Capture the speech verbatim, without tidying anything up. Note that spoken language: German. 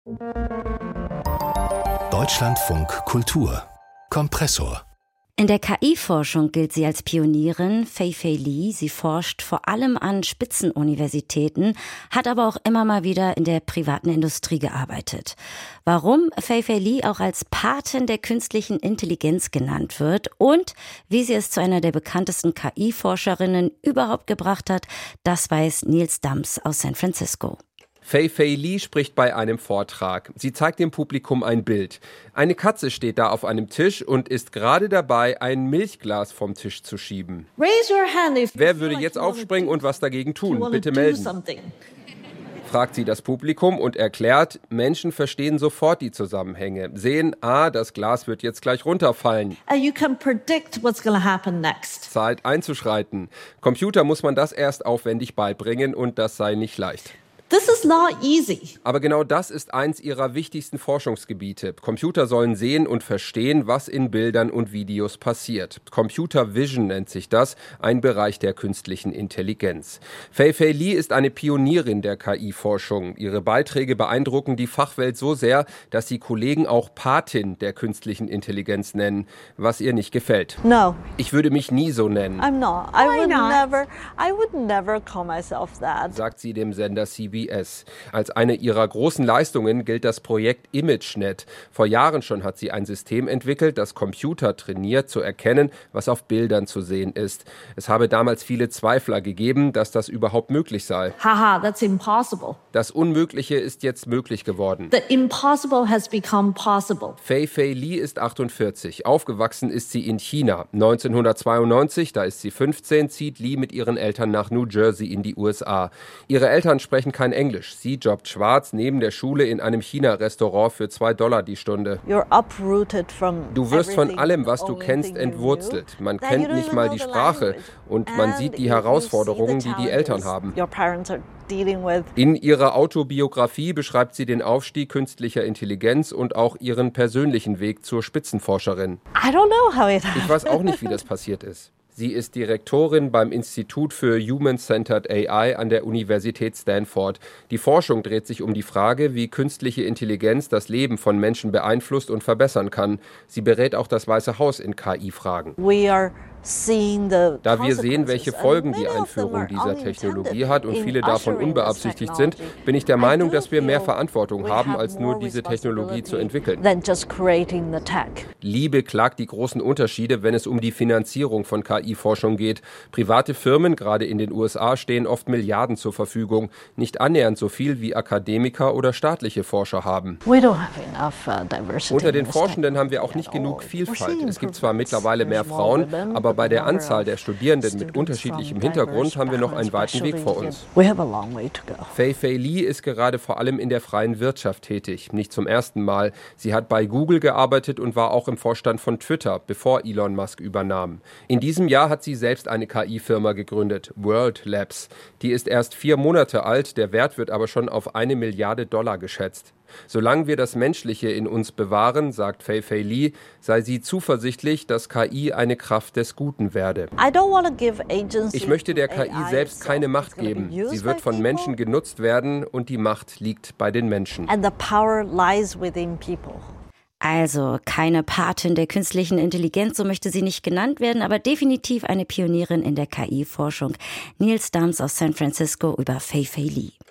Deutschlandfunk Kultur Kompressor. In der K I-Forschung gilt sie als Pionierin, Fei-Fei Li. Sie forscht vor allem an Spitzenuniversitäten, hat aber auch immer mal wieder in der privaten Industrie gearbeitet. Warum Fei-Fei Li auch als Patin der künstlichen Intelligenz genannt wird und wie sie es zu einer der bekanntesten K I-Forscherinnen überhaupt gebracht hat, das weiß Niels Dams aus San Francisco. Fei-Fei Li spricht bei einem Vortrag. Sie zeigt dem Publikum ein Bild. Eine Katze steht da auf einem Tisch und ist gerade dabei, ein Milchglas vom Tisch zu schieben. Wer würde jetzt aufspringen und was dagegen tun? Bitte melden. Fragt sie das Publikum und erklärt, Menschen verstehen sofort die Zusammenhänge, sehen, ah, das Glas wird jetzt gleich runterfallen. You can predict what's going to happen next. Zeit einzuschreiten. Computer muss man das erst aufwendig beibringen und das sei nicht leicht. This is not easy. Aber genau das ist eins ihrer wichtigsten Forschungsgebiete. Computer sollen sehen und verstehen, was in Bildern und Videos passiert. Computer Vision nennt sich das, ein Bereich der künstlichen Intelligenz. Fei-Fei Li ist eine Pionierin der K I-Forschung. Ihre Beiträge beeindrucken die Fachwelt so sehr, dass sie Kollegen auch Patin der künstlichen Intelligenz nennen, was ihr nicht gefällt. No. Ich würde mich nie so nennen, I'm not. I would never I would never call myself that. sagt sie dem Sender C B S. Als eine ihrer großen Leistungen gilt das Projekt ImageNet. Vor Jahren schon hat sie ein System entwickelt, das Computer trainiert, zu erkennen, was auf Bildern zu sehen ist. Es habe damals viele Zweifler gegeben, dass das überhaupt möglich sei. Haha, that's impossible. Das Unmögliche ist jetzt möglich geworden. The impossible has become possible. Fei-Fei Li ist achtundvierzig. Aufgewachsen ist sie in China. neunzehnhundertzweiundneunzig, da ist sie fünfzehn, zieht Li mit ihren Eltern nach New Jersey in die U S A. Ihre Eltern sprechen kein Englisch. Sie jobbt schwarz neben der Schule in einem China-Restaurant für zwei Dollar die Stunde. You're uprooted from Du wirst von everything, allem, was the du only kennst, thing you entwurzelt. knew. Man Then kennt you don't nicht even mal know die the Sprache language. und man And sieht die you Herausforderungen, see die the die Eltern challenges haben. Your parents are dealing with. In ihrer Autobiografie beschreibt sie den Aufstieg künstlicher Intelligenz und auch ihren persönlichen Weg zur Spitzenforscherin. I don't know how it Ich weiß auch nicht, wie das passiert ist. Sie ist Direktorin beim Institut für Human-Centered A I an der Universität Stanford. Die Forschung dreht sich um die Frage, wie künstliche Intelligenz das Leben von Menschen beeinflusst und verbessern kann. Sie berät auch das Weiße Haus in K I-Fragen. We are seeing the Da wir sehen, welche consequences, Folgen and die many of them Einführung are dieser Technologie unintended hat und in viele davon ushering this unbeabsichtigt sind, technology. bin ich der I Meinung, do dass wir mehr feel Verantwortung we haben, have als nur more diese Technologie zu responsibility entwickeln. than just creating the tech. Liebe klagt die großen Unterschiede, wenn es um die Finanzierung von K I-Forschung geht. Private Firmen, gerade in den U S A, stehen oft Milliarden zur Verfügung. Nicht annähernd so viel wie Akademiker oder staatliche Forscher haben. We don't have enough uh, diversity Unter den in this tech Forschenden haben wir auch nicht genug Vielfalt. Es gibt zwar mittlerweile mehr Frauen, aber bei der Anzahl der Studierenden mit unterschiedlichem Hintergrund haben wir noch einen weiten Weg vor uns. We have a long way to go. Fei-Fei Li ist gerade vor allem in der freien Wirtschaft tätig, nicht zum ersten Mal. Sie hat bei Google gearbeitet und war auch im Vorstand von Twitter, bevor Elon Musk übernahm. In diesem Jahr hat sie selbst eine K I-Firma gegründet, World Labs. Die ist erst vier Monate alt, der Wert wird aber schon auf eine Milliarde Dollar geschätzt. Solange wir das Menschliche in uns bewahren, sagt Fei-Fei Li, sei sie zuversichtlich, dass K I eine Kraft des Guten werde. I don't want to give agency Ich möchte der to K I A I selbst keine itself. Macht It's gonna be geben. used Sie wird by von people, Menschen genutzt werden und die Macht liegt bei den Menschen. and the power lies within people. Also keine Patin der künstlichen Intelligenz, so möchte sie nicht genannt werden, aber definitiv eine Pionierin in der K I-Forschung. Niels Dams aus San Francisco über Fei-Fei Li.